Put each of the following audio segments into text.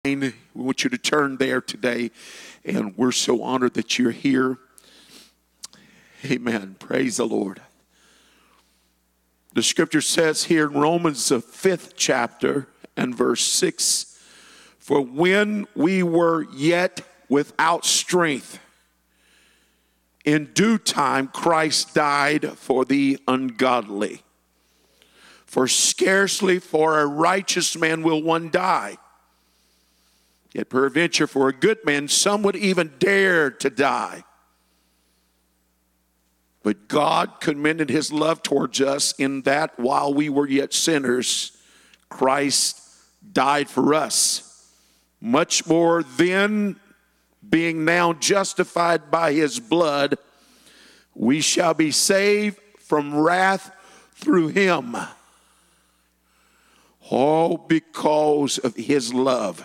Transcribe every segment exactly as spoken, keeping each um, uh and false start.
We want you to turn there today, and we're so honored that you're here. Amen. Praise the Lord. The scripture says here in Romans, the fifth chapter and verse six, for when we were yet without strength, in due time Christ died for the ungodly. For scarcely for a righteous man will one die. Yet peradventure for a good man, some would even dare to die. But God commended his love towards us in that while we were yet sinners, Christ died for us. Much more then, being now justified by his blood, we shall be saved from wrath through him. All because of his love.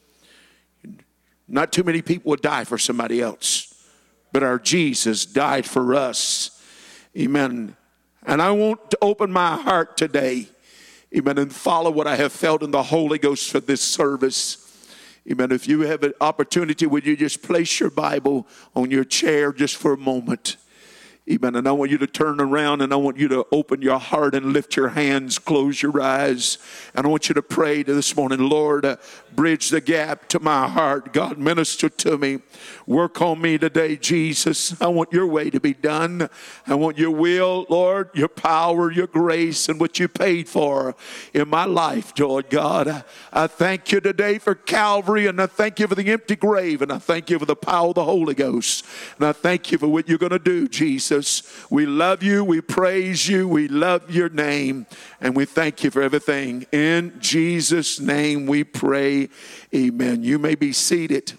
Not too many people would die for somebody else, but our Jesus died for us. Amen. And I want to open my heart today, amen, and follow what I have felt in the Holy Ghost for this service. Amen. If you have an opportunity, would you just place your Bible on your chair just for a moment? Amen. And I want you to turn around and I want you to open your heart and lift your hands, close your eyes. And I want you to pray this morning, Lord, uh, bridge the gap to my heart. God, minister to me. Work on me today, Jesus. I want your way to be done. I want your will, Lord, your power, your grace, and what you paid for in my life, Lord God. I thank you today for Calvary, and I thank you for the empty grave, and I thank you for the power of the Holy Ghost. And I thank you for what you're going to do, Jesus. We love you, we praise you, we love your name, and we thank you for everything. In Jesus' name we pray, amen. You may be seated.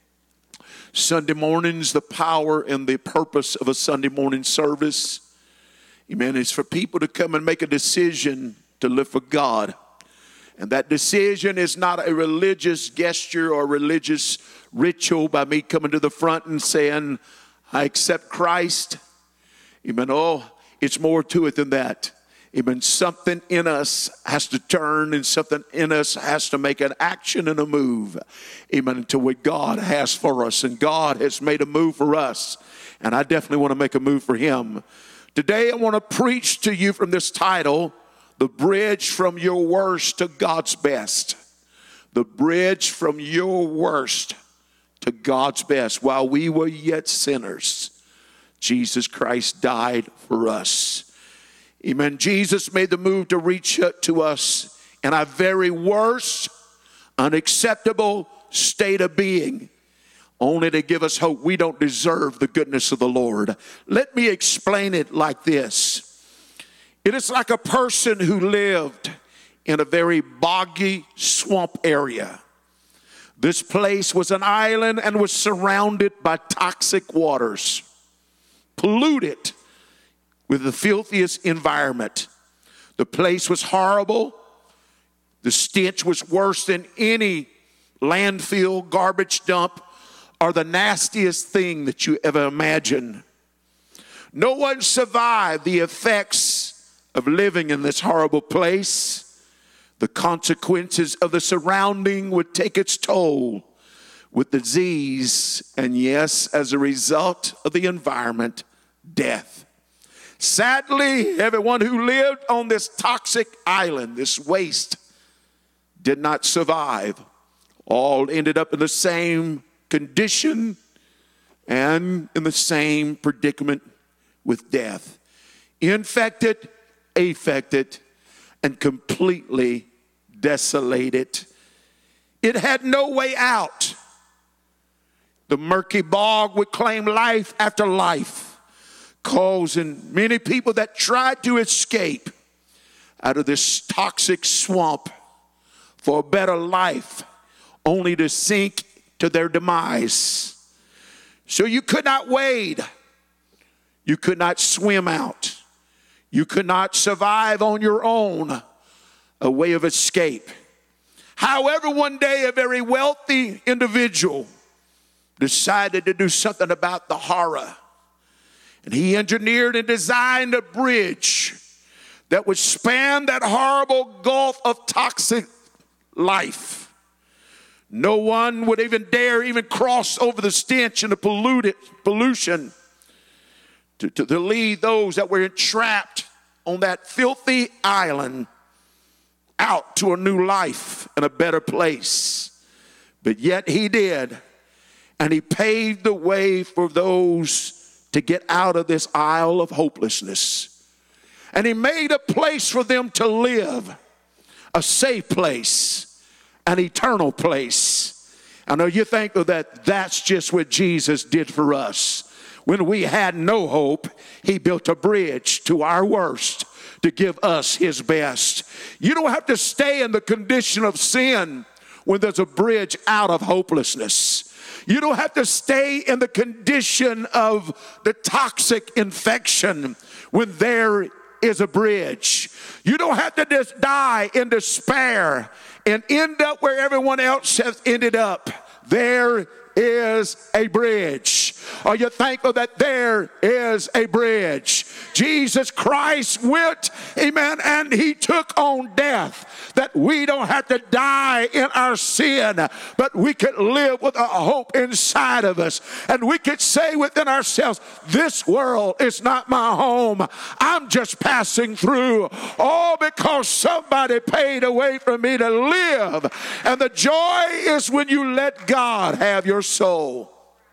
Sunday mornings, the power and the purpose of a Sunday morning service, amen, is for people to come and make a decision to live for God. And that decision is not a religious gesture or religious ritual by me coming to the front and saying, I accept Christ. Amen. Oh, it's more to it than that. Amen. Something in us has to turn, and something in us has to make an action and a move. Amen. To what God has for us. And God has made a move for us. And I definitely want to make a move for him. Today I want to preach to you from this title, The Bridge from Your Worst to God's Best. The bridge from your worst to God's best. While we were yet sinners, Jesus Christ died for us. Amen. Jesus made the move to reach out to us in our very worst, unacceptable state of being, only to give us hope. We don't deserve the goodness of the Lord. Let me explain it like this. It is like a person who lived in a very boggy swamp area. This place was an island and was surrounded by toxic waters, polluted with the filthiest environment. The place was horrible. The stench was worse than any landfill, garbage dump, or the nastiest thing that you ever imagined. No one survived the effects of living in this horrible place. The consequences of the surrounding would take its toll with disease, and yes, as a result of the environment, death. Sadly, everyone who lived on this toxic island, this waste, did not survive. All ended up in the same condition and in the same predicament with death. Infected, affected, and completely desolated. It had no way out. The murky bog would claim life after life, causing many people that tried to escape out of this toxic swamp for a better life, only to sink to their demise. So you could not wade. You could not swim out. You could not survive on your own, a way of escape. However, one day a very wealthy individual decided to do something about the horror. And he engineered and designed a bridge that would span that horrible gulf of toxic life. No one would even dare even cross over the stench and the polluted pollution to, to, to lead those that were entrapped on that filthy island out to a new life and a better place. But yet he did. And he paved the way for those to get out of this isle of hopelessness. And he made a place for them to live, a safe place, an eternal place. I know you think that that's just what Jesus did for us. When we had no hope, he built a bridge to our worst to give us his best. You don't have to stay in the condition of sin when there's a bridge out of hopelessness. You don't have to stay in the condition of the toxic infection when there is a bridge. You don't have to just die in despair and end up where everyone else has ended up. There is a bridge. Are you thankful that there is a bridge? Jesus Christ went, amen, and he took on death, that we don't have to die in our sin, but we could live with a hope inside of us. And we could say within ourselves, this world is not my home. I'm just passing through. All because somebody paid a way for me to live. And the joy is when you let God have your soul.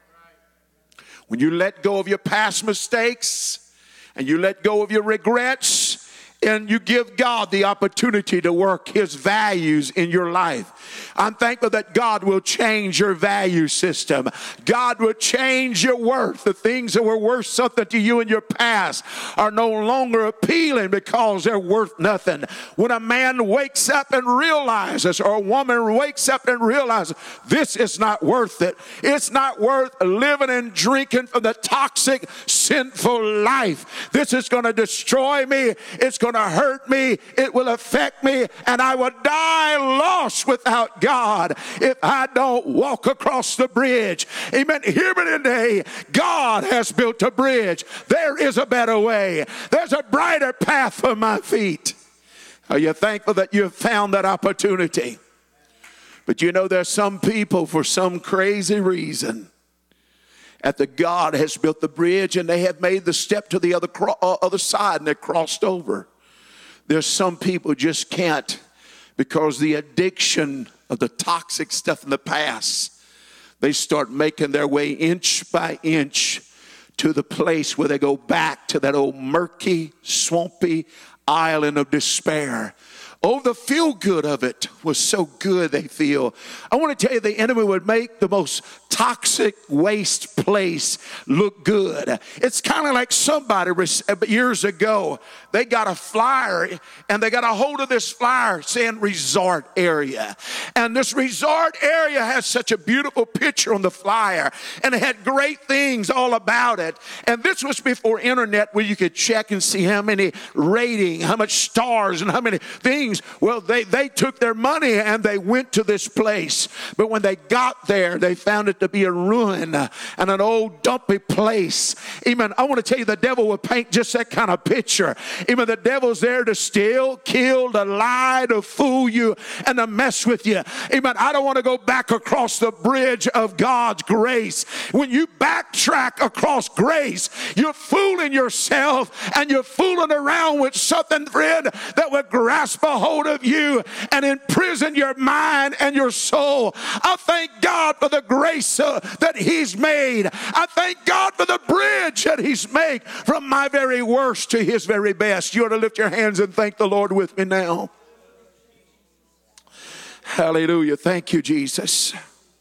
When you let go of your past mistakes and you let go of your regrets and you give God the opportunity to work his values in your life. I'm thankful that God will change your value system. God will change your worth. The things that were worth something to you in your past are no longer appealing because they're worth nothing. When a man wakes up and realizes, or a woman wakes up and realizes, this is not worth it. It's not worth living and drinking from the toxic, sinful life. This is going to destroy me. It's going to hurt me. It will affect me. And I will die lost without God if I don't walk across the bridge. Amen. Hear me today. God has built a bridge. There is a better way. There's a brighter path for my feet. Are you thankful that you have found that opportunity? But you know, there's some people, for some crazy reason, at the God has built the bridge and they have made the step to the other, cro- uh, other side and they're crossed over. There's some people just can't, because the addiction of the toxic stuff in the past, they start making their way inch by inch to the place where they go back to that old murky, swampy island of despair. Oh, the feel good of it was so good, they feel. I want to tell you, the enemy would make the most toxic waste place look good. It's kind of like somebody years ago, they got a flyer and they got a hold of this flyer saying resort area. And this resort area has such a beautiful picture on the flyer and it had great things all about it. And this was before internet where you could check and see how many rating, how much stars and how many things. Well, they, they took their money and they went to this place. But when they got there, they found it to be a ruin and an old dumpy place. Amen. I want to tell you, the devil will paint just that kind of picture. Even the devil's there to steal, kill, to lie, to fool you, and to mess with you. Amen. I don't want to go back across the bridge of God's grace. When you backtrack across grace, you're fooling yourself and you're fooling around with something, friend, that will grasp a hold of you and imprison your mind and your soul. I thank God for the grace uh, that he's made. I thank God for the bridge that he's made from my very worst to his very best. You ought to lift your hands and thank the Lord with me now. Hallelujah. Thank you, Jesus.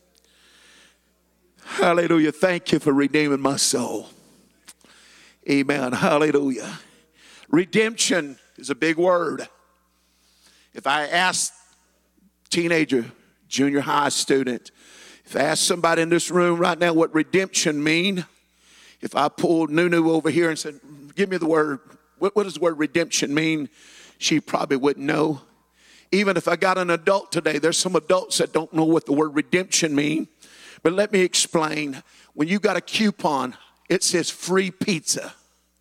Hallelujah. Thank you for redeeming my soul. Amen. Hallelujah. Redemption is a big word. If I ask teenager, junior high student, if I ask somebody in this room right now what redemption mean, if I pulled Nunu over here and said, give me the word, what, what does the word redemption mean? She probably wouldn't know. Even if I got an adult today, there's some adults that don't know what the word redemption mean. But let me explain. When you got a coupon, it says free pizza.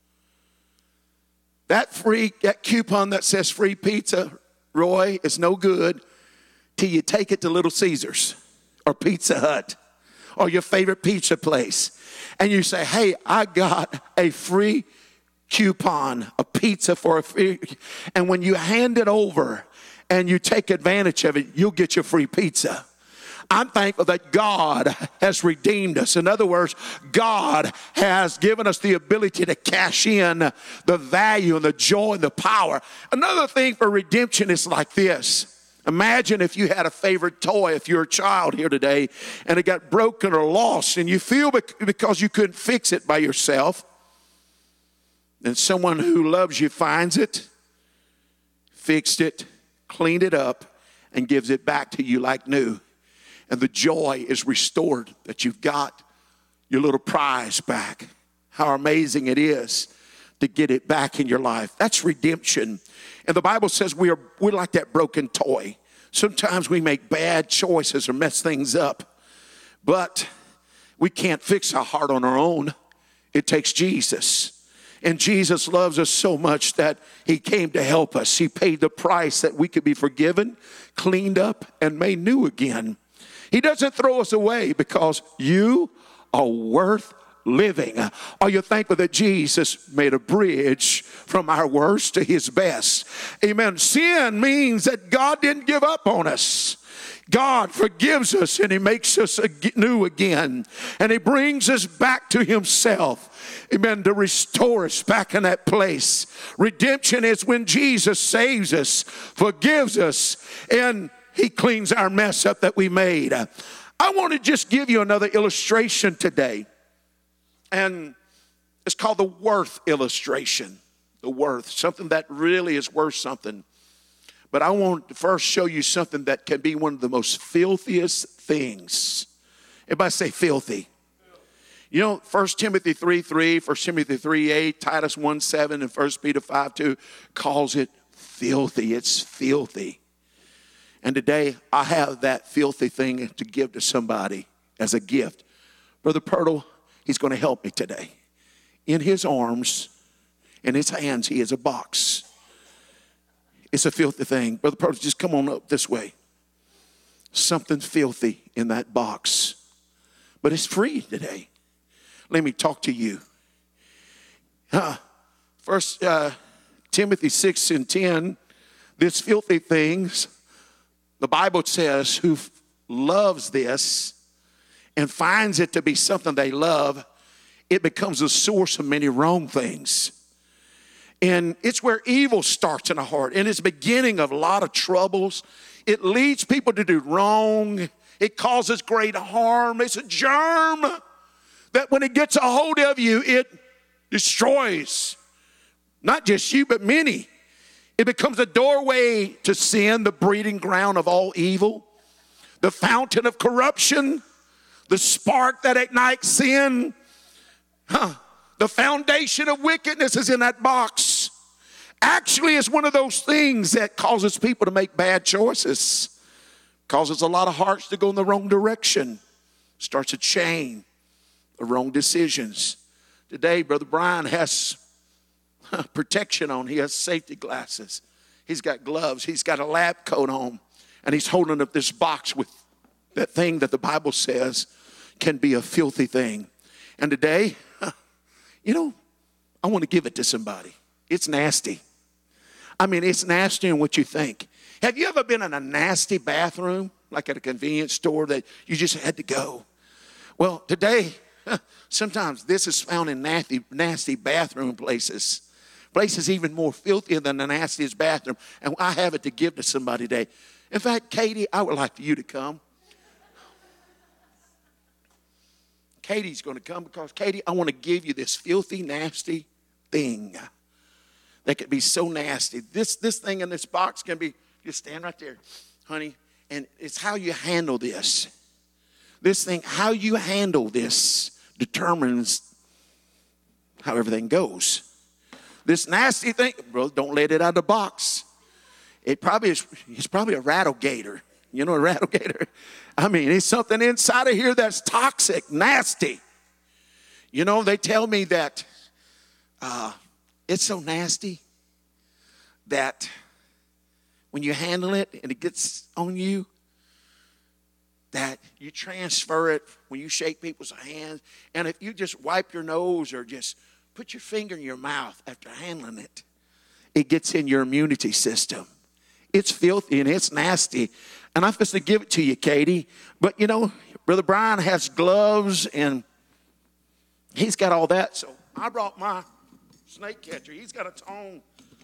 That free, that coupon that says free pizza, Roy, is no good till you take it to Little Caesars. or Pizza Hut or your favorite pizza place, and you say, hey, I got a free coupon, a pizza for a free, and when you hand it over and you take advantage of it, you'll get your free pizza. I'm thankful that God has redeemed us. In other words, God has given us the ability to cash in the value and the joy and the power. Another thing for redemption is like this. Imagine if you had a favorite toy, if you're a child here today, and it got broken or lost, and you feel because you couldn't fix it by yourself, and someone who loves you finds it, fixed it, cleaned it up, and gives it back to you like new. And the joy is restored that you've got your little prize back. How amazing it is to get it back in your life. That's redemption. And the Bible says we are, we're like that broken toy. Sometimes we make bad choices or mess things up. But we can't fix our heart on our own. It takes Jesus. And Jesus loves us so much that he came to help us. He paid the price that we could be forgiven, cleaned up, and made new again. He doesn't throw us away because you are worth living. Are you thankful that Jesus made a bridge from our worst to his best? Amen. Sin means that God didn't give up on us. God forgives us and he makes us new again. And he brings us back to himself. Amen. To restore us back in that place. Redemption is when Jesus saves us, forgives us, and he cleans our mess up that we made. I want to just give you another illustration today. And it's called the worth illustration. The worth, something that really is worth something. But I want to first show you something that can be one of the most filthiest things. Everybody say filthy. You know, First Timothy three three, First Timothy three eight, Titus one seven, and First Peter five two calls it filthy. It's filthy. And today, I have that filthy thing to give to somebody as a gift. Brother Pirtle, he's going to help me today. In his arms, in his hands, he has a box. It's a filthy thing. Brother Pirtle, just come on up this way. Something filthy in that box. But it's free today. Let me talk to you. Uh, First uh, Timothy six and ten, this filthy things, the Bible says, who loves this and finds it to be something they love, it becomes a source of many wrong things. And it's where evil starts in the heart. And it's the beginning of a lot of troubles. It leads people to do wrong. It causes great harm. It's a germ that when it gets a hold of you, it destroys not just you, but many. It becomes a doorway to sin, the breeding ground of all evil, the fountain of corruption, the spark that ignites sin. Huh. The foundation of wickedness is in that box. Actually, it's one of those things that causes people to make bad choices, causes a lot of hearts to go in the wrong direction, starts a chain of wrong decisions. Today, Brother Brian has protection on. He has safety glasses. He's got gloves. He's got a lab coat on. And he's holding up this box with that thing that the Bible says can be a filthy thing. And today, you know, I want to give it to somebody. It's nasty. I mean, it's nastier than what you think. Have you ever been in a nasty bathroom, like at a convenience store that you just had to go? Well, today, sometimes this is found in nasty, nasty bathroom places. Places even more filthier than the nastiest bathroom. And I have it to give to somebody today. In fact, Katie, I would like for you to come. Katie's going to come because, Katie, I want to give you this filthy, nasty thing that could be so nasty. This, this thing in this box can be, just stand right there, honey, and it's how you handle this. This thing, how you handle this determines how everything goes. This nasty thing, bro, don't let it out of the box. It probably is, it's probably a rattlegator. You know a rattlegator? I mean, it's something inside of here that's toxic, nasty. You know, they tell me that uh, it's so nasty that when you handle it and it gets on you, that you transfer it when you shake people's hands. And if you just wipe your nose or just put your finger in your mouth after handling it, it gets in your immunity system. It's filthy and it's nasty. And I'm supposed to give it to you, Katie. But, you know, Brother Brian has gloves and he's got all that. So I brought my snake catcher. He's got a tongue.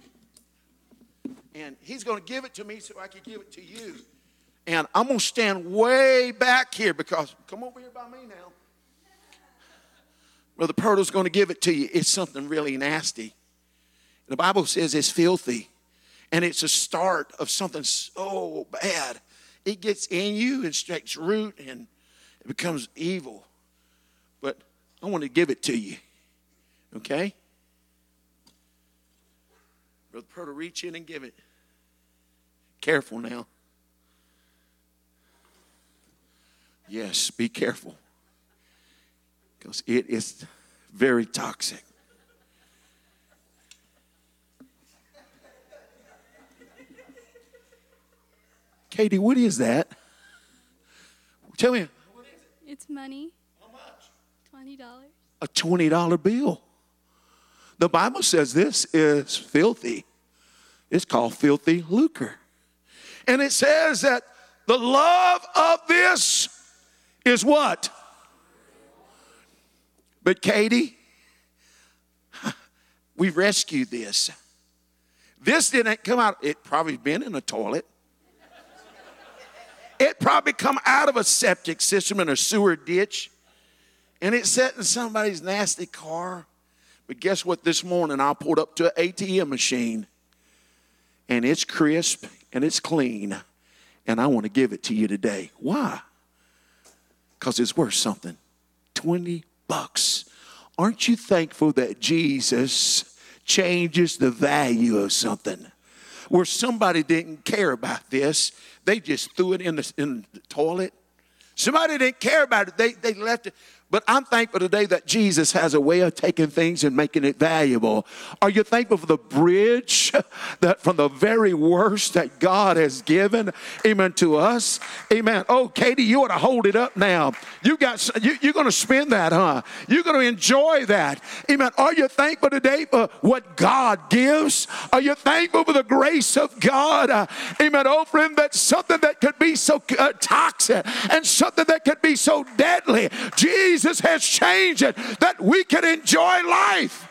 And he's going to give it to me so I can give it to you. And I'm going to stand way back here because, come over here by me now. Brother Purtle's going to give it to you. It's something really nasty. The Bible says it's filthy. And it's a start of something so bad. It gets in you and strikes root and it becomes evil. But I want to give it to you. Okay? Brother Purtle, reach in and give it. Careful now. Yes, be careful. Because it is very toxic. Katie, what is that? Tell me. What is it? It's money. How much? twenty dollars. A twenty dollar bill. The Bible says this is filthy. It's called filthy lucre. And it says that the love of this is what? But Katie, we rescued this. This didn't come out. It probably been in a toilet. It probably come out of a septic system in a sewer ditch. And it sat in somebody's nasty car. But guess what? This morning I pulled up to an A T M machine. And it's crisp and it's clean. And I want to give it to you today. Why? Because it's worth something. twenty bucks. Aren't you thankful that Jesus changes the value of something? Where somebody didn't care about this. They just threw it in the, in the toilet. Somebody didn't care about it. They, they left it. But I'm thankful today that Jesus has a way of taking things and making it valuable. Are you thankful for the bridge that from the very worst that God has given, amen, to us? Amen. Oh, Katie, you ought to hold it up now. You got, you, you're going to spend that, huh? You're going to enjoy that. Amen. Are you thankful today for what God gives? Are you thankful for the grace of God? Uh, amen. Oh, friend, that's something that could be so uh, toxic and something that could be so deadly. Jesus Jesus has changed it that we can enjoy life.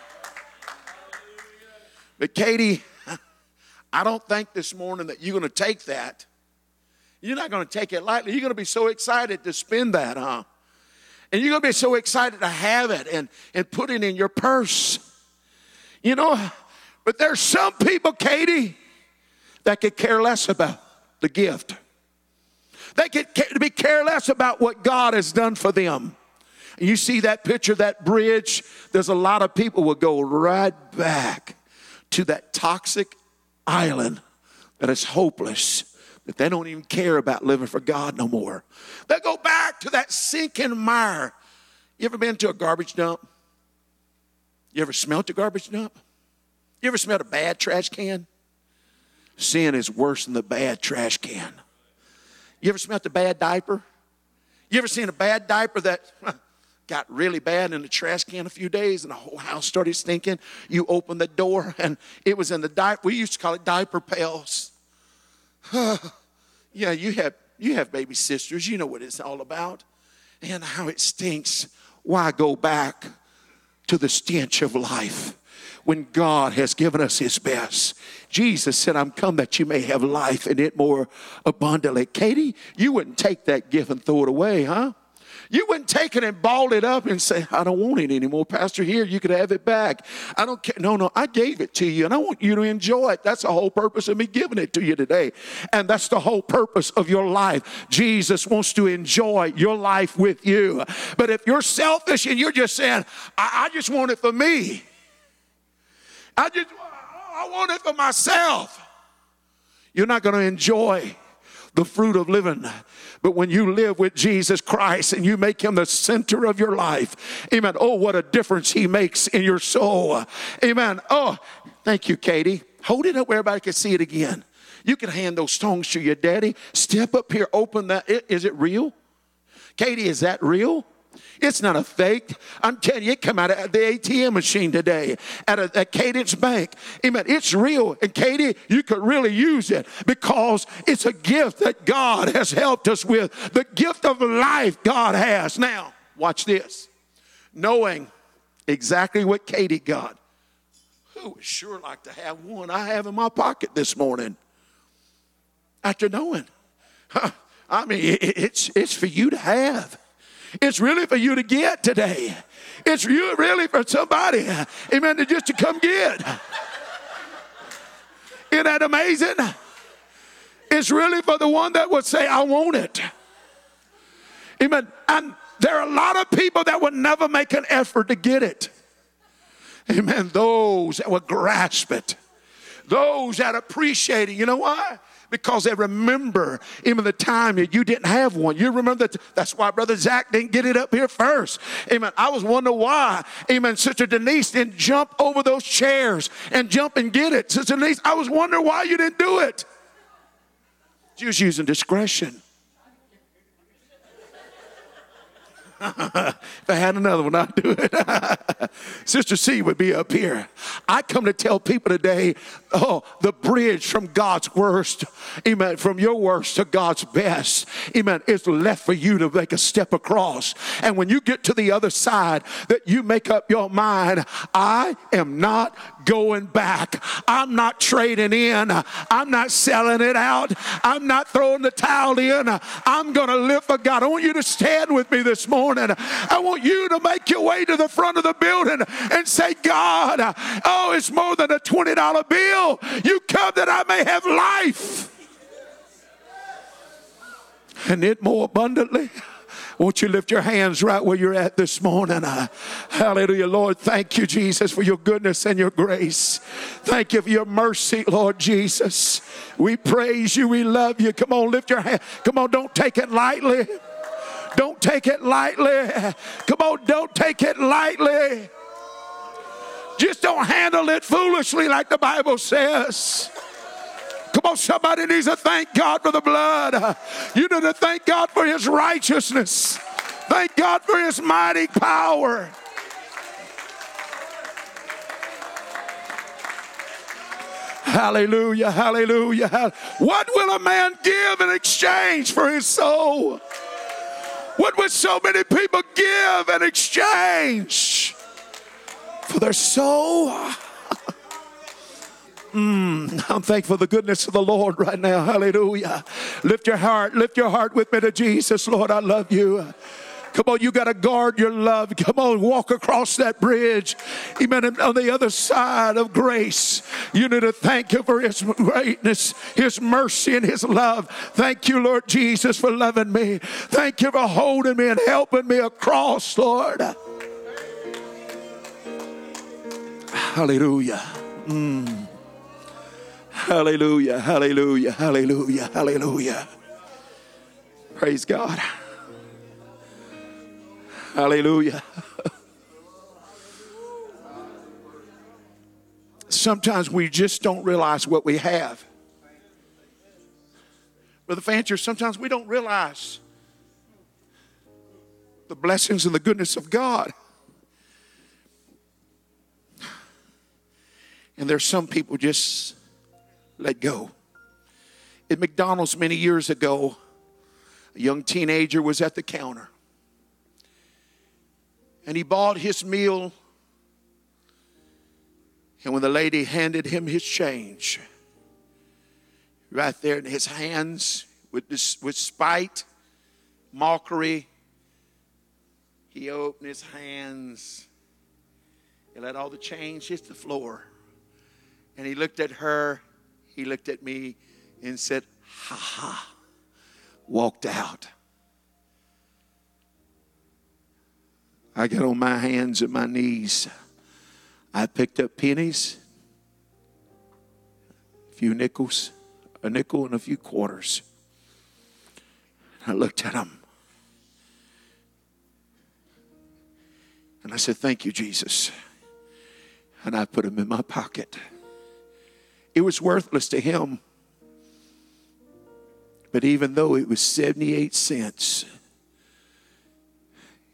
But Katie, I don't think this morning that you're going to take that. You're not going to take it lightly. You're going to be so excited to spend that, huh? And you're going to be so excited to have it and, and put it in your purse. You know, but there's some people, Katie, that could care less about the gift. They could be careless about what God has done for them. You see that picture, that bridge, there's a lot of people will go right back to that toxic island that is hopeless, that they don't even care about living for God no more. They go back to that sinking mire. You ever been to a garbage dump? You ever smelt a garbage dump? You ever smelled a bad trash can? Sin is worse than the bad trash can. You ever smelled a bad diaper? You ever seen a bad diaper that got really bad in the trash can a few days and the whole house started stinking? You open the door and it was in the diaper. We used to call it diaper pails. Yeah, you have you have baby sisters. You know what it's all about and how it stinks. Why go back to the stench of life when God has given us his best? Jesus said, I'm come that you may have life and it more abundantly. Katie, you wouldn't take that gift and throw it away, huh? You wouldn't take it and ball it up and say, I don't want it anymore. Pastor, here, you could have it back. I don't care. No, no, I gave it to you and I want you to enjoy it. That's the whole purpose of me giving it to you today. And that's the whole purpose of your life. Jesus wants to enjoy your life with you. But if you're selfish and you're just saying, I, I just want it for me. I just, I want it for myself. You're not going to enjoy the fruit of living. But when you live with Jesus Christ and you make him the center of your life, amen. Oh, what a difference he makes in your soul. Amen. Oh, thank you, Katie. Hold it up where everybody can see it again. You can hand those tongues to your daddy. Step up here, open that. Is it real? Katie, is that real? It's not a fake. I'm telling you, it come out of the A T M machine today at, a, at Cadence Bank. Amen. It's real. And Katie, you could really use it because it's a gift that God has helped us with. The gift of life God has. Now, watch this. Knowing exactly what Katie got. Who would sure like to have one I have in my pocket this morning? After knowing. I mean, it's, it's for you to have. It's really for you to get today. It's you really for somebody, amen, to just to come get. Isn't that amazing? It's really for the one that would say, I want it. Amen. And there are a lot of people that would never make an effort to get it. Amen. Those that would grasp it. Those that appreciate it. You know why? Because they remember even the time that you didn't have one. You remember that. That's why Brother Zach didn't get it up here first. Amen. I was wondering why, amen, Sister Denise didn't jump over those chairs and jump and get it. Sister Denise, I was wondering why you didn't do it. She was using discretion. If I had another one, I'd do it. Sister C would be up here. I come to tell people today, oh, the bridge from God's worst, amen, from your worst to God's best, amen, is left for you to make a step across. And when you get to the other side, that you make up your mind, I am not going back. I'm not trading in. I'm not selling it out. I'm not throwing the towel in. I'm going to live for God. I want you to stand with me this morning. I want you to make your way to the front of the building and say, God, oh, it's more than a twenty dollar bill. You come that I may have life and it more abundantly. Won't you lift your hands right where you're at this morning? Uh, hallelujah, Lord. Thank you, Jesus, for your goodness and your grace. Thank you for your mercy, Lord Jesus. We praise you. We love you. Come on, lift your hand. Come on, don't take it lightly. Don't take it lightly. Come on, don't take it lightly. Just don't handle it foolishly like the Bible says. Come on, somebody needs to thank God for the blood. You need to thank God for his righteousness. Thank God for his mighty power. Hallelujah, hallelujah. What will a man give in exchange for his soul? What would so many people give in exchange for their soul? Mm, I'm thankful for the goodness of the Lord right now. Hallelujah. Lift your heart. Lift your heart with me to Jesus. Lord, I love you. Come on, you got to guard your love. Come on, walk across that bridge. Amen. On the other side of grace, you need to thank him for his greatness, his mercy, and his love. Thank you, Lord Jesus, for loving me. Thank you for holding me and helping me across, Lord. Hallelujah. Mm. Hallelujah, hallelujah, hallelujah, hallelujah. Praise God. Hallelujah. Sometimes we just don't realize what we have. Brother Fancher, sometimes we don't realize the blessings and the goodness of God. And there's some people just let go. At McDonald's many years ago, a young teenager was at the counter. And he bought his meal. And when the lady handed him his change, right there in his hands, with this, with spite, mockery, he opened his hands and let all the change hit the floor. And he looked at her, he looked at me, and said, ha ha, walked out. I got on my hands and my knees. I picked up pennies, a few nickels, a nickel and a few quarters. I looked at them. And I said, thank you, Jesus. And I put them in my pocket. It was worthless to him. But even though it was seventy-eight cents,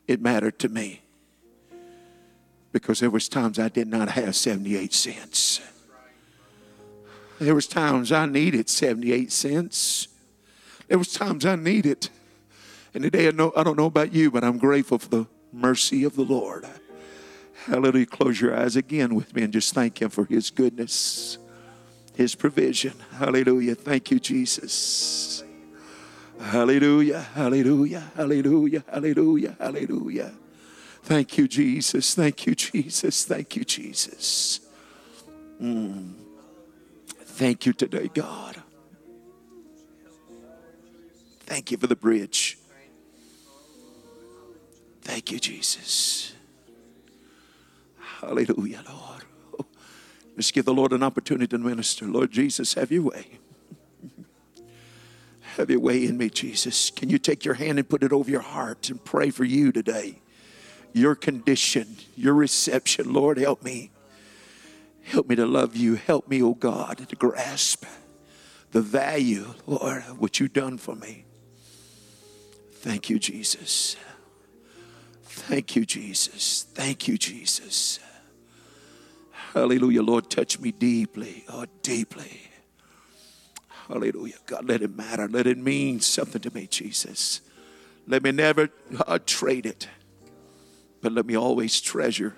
it mattered to me. Because there was times I did not have seventy-eight cents. There was times I needed seventy-eight cents. There was times I needed. And today I know I don't know about you, but I'm grateful for the mercy of the Lord. Hallelujah. Close your eyes again with me and just thank him for his goodness, his provision. Hallelujah. Thank you, Jesus. Hallelujah. Hallelujah. Hallelujah. Hallelujah. Hallelujah. Thank you, Jesus. Thank you, Jesus. Thank you, Jesus. Mm. Thank you today, God. Thank you for the bridge. Thank you, Jesus. Hallelujah, Lord. Oh, let's give the Lord an opportunity to minister. Lord Jesus, have your way. Have your way in me, Jesus. Can you take your hand and put it over your heart and pray for you today? Your condition, your reception. Lord, help me. Help me to love you. Help me, oh God, to grasp the value, Lord, of what you've done for me. Thank you, Jesus. Thank you, Jesus. Thank you, Jesus. Hallelujah. Lord, touch me deeply. Oh, deeply. Hallelujah. God, let it matter. Let it mean something to me, Jesus. Let me never uh, trade it. But let me always treasure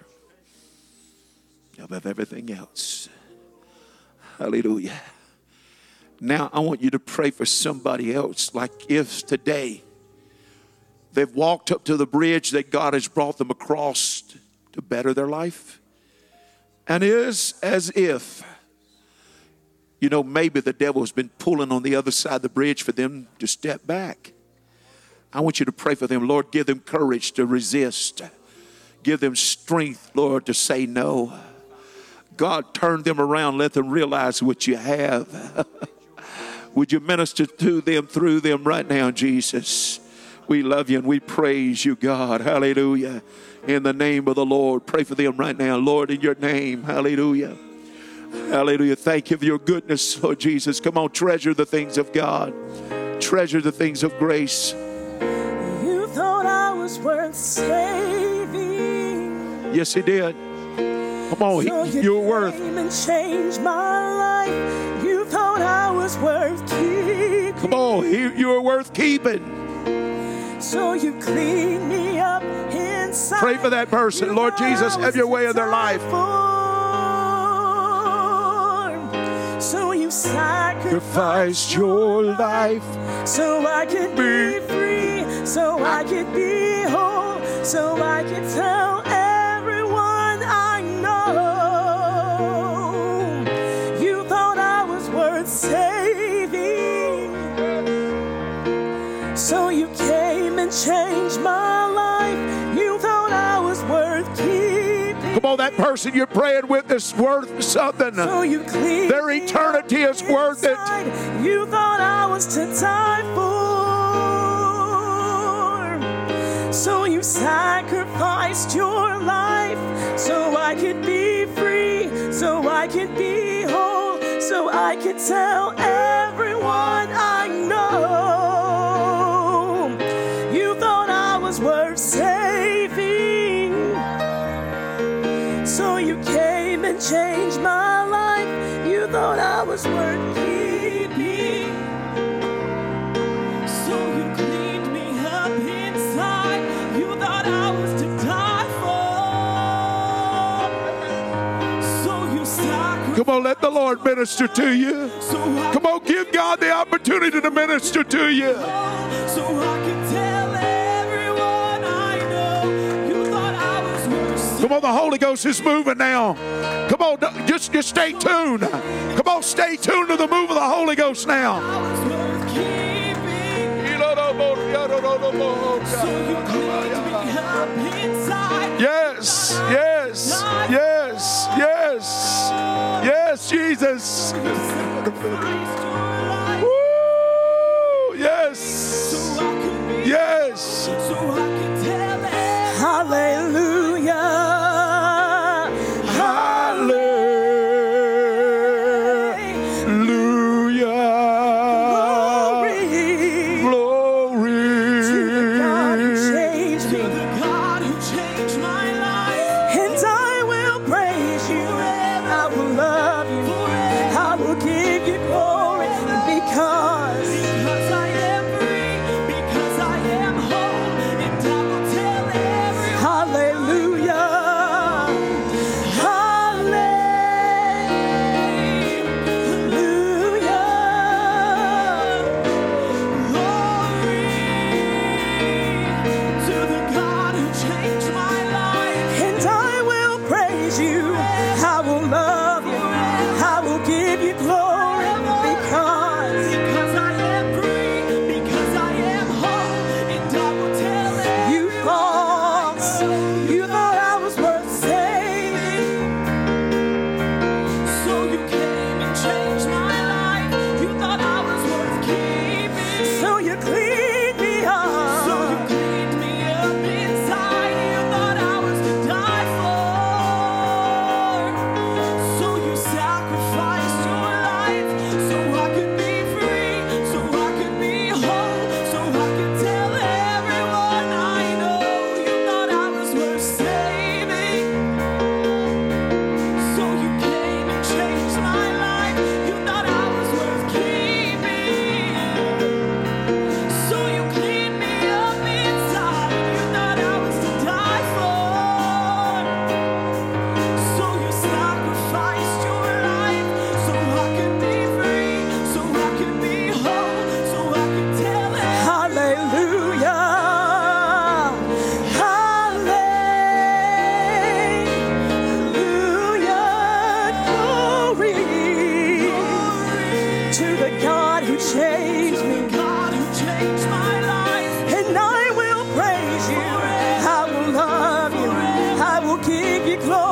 above everything else. Hallelujah. Now I want you to pray for somebody else. Like if today they've walked up to the bridge that God has brought them across to better their life. And it is as if, you know, maybe the devil has been pulling on the other side of the bridge for them to step back. I want you to pray for them. Lord, give them courage to resist. Give them strength, Lord, to say no. God, turn them around. Let them realize what you have. Would you minister to them, through them right now, Jesus? We love you and we praise you, God. Hallelujah. In the name of the Lord. Pray for them right now, Lord, in your name. Hallelujah. Hallelujah. Thank you for your goodness, Lord Jesus. Come on, treasure the things of God. Treasure the things of grace. You thought I was worth saving. Yes, he did. Come on, so he, you you're worth. Came and changed my life. You thought I was worth keeping. Come on, he, you're worth keeping. So you cleaned me up inside. Pray for that person. You Lord Jesus, have your way in their life. For. So you sacrificed your life. So I could be free. So I could be whole. So I could tell everyone I know. You thought I was worth saving. So you came and changed my life. You thought I was worth keeping. Come on, that person you're praying with is worth something. So you cleaned Their eternity is worth it. You thought I was to die for. So you sacrificed your life so I could be free, so I could be whole, so I could tell everyone I know. You thought I was worth saving. So you came and changed my life. You thought I was worth keeping. So you cleaned me up inside. You thought I was to die for. So you sacrificed. Come on, let the Lord minister to you. So Come on, give God the opportunity to minister to you. So I could tell everyone I know. You thought I was worth. Come on, the Holy Ghost is moving now. Come on, just, just stay tuned. Come on, stay tuned to the move of the Holy Ghost now. I was worth keeping. So you cleaned me up inside. Yes, yes, yes, yes, yes, Jesus. Woo, yes, yes. Hallelujah. Glory. To the God who changed me. glory.